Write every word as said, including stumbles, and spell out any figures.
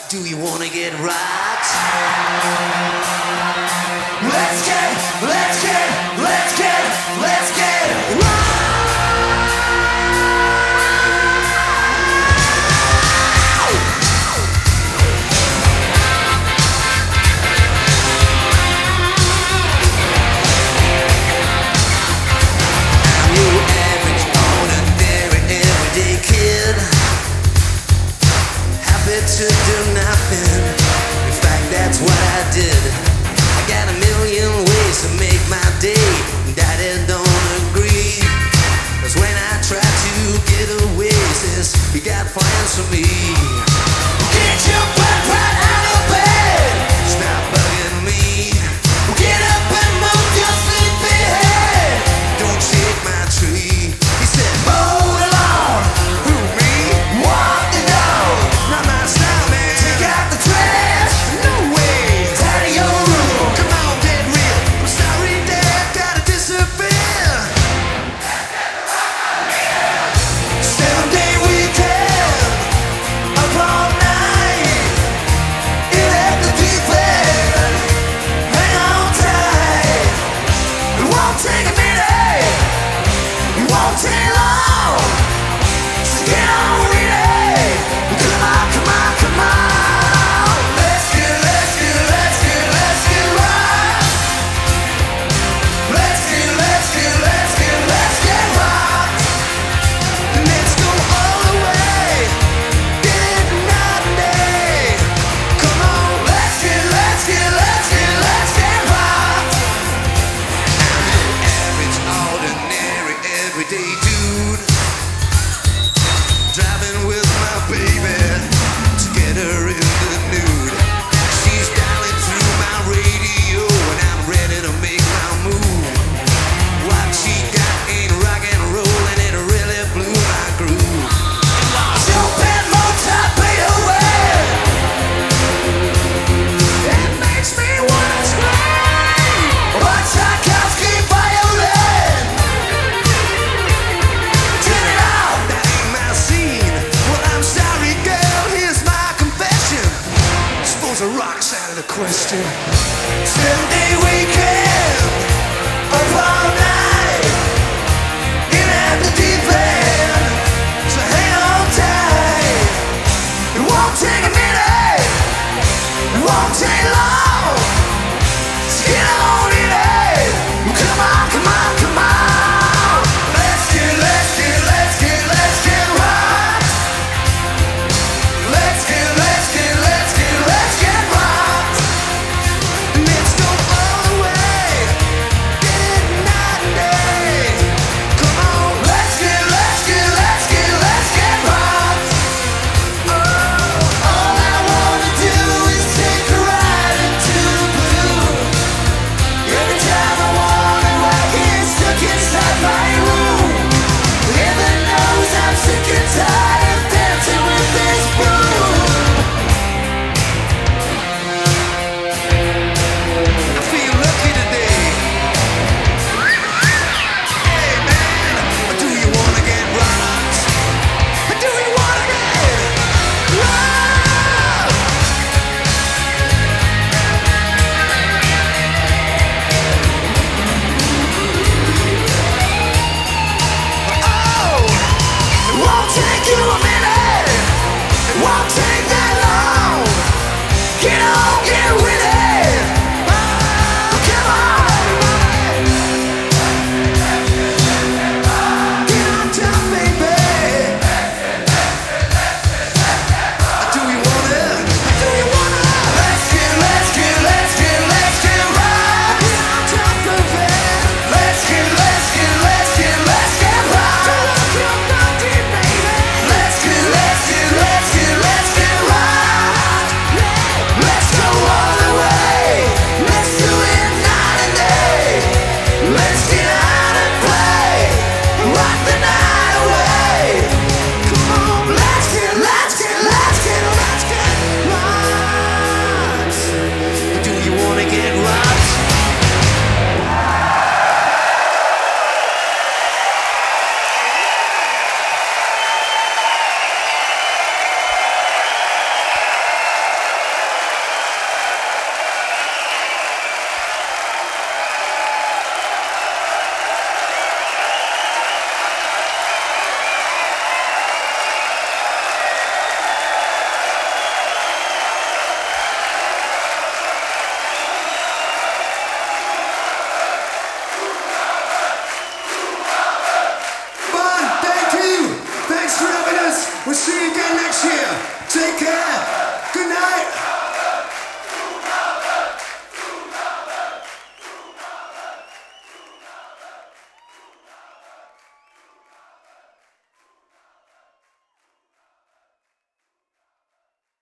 Do you wanna get rocked? Let's get, let's get, let's get, let's get rocked! I'm your average, ordinary, everyday kid, happy to do nothing. In fact, that's what I did. I got a million ways to make my day. Daddy don't agree, 'cause when I try to get away, he says, you got plans for me. Get your butt right out of bed. Stop bugging me. Get up and move your sleepy head. Don't shake my tree. He said, mow the lawn. Who, me? Walk the dog. Not my style, man. Take out the trash. No way. Tidy your room. Come on, get real. I'm sorry, Dad. Gotta disappear. Seven day weekend. Up all night. In at the deep end. Hang on tight. It won't take a minute. It won't take long. So get on with it. Come on, come on, come on. Let's get, let's get, let's get, let's get right. Let's get, let's get, let's get, let's get right. Let's go all the way. Get it night and day. Come on, let's get, let's get, let's get, let's get right. Average, ordinary, everyday dude, driving with my baby to get her in the nude. She's dialing through my radio and I'm ready to make my move. What she got ain't rock and roll and it really blew my groove. Jump in motor, play away. It makes me wanna scream. But Tchaikovsky violin. Turn it off, that ain't my scene. Well, I'm sorry, girl, here's my confession. Suppose a rock's out of the question. Seven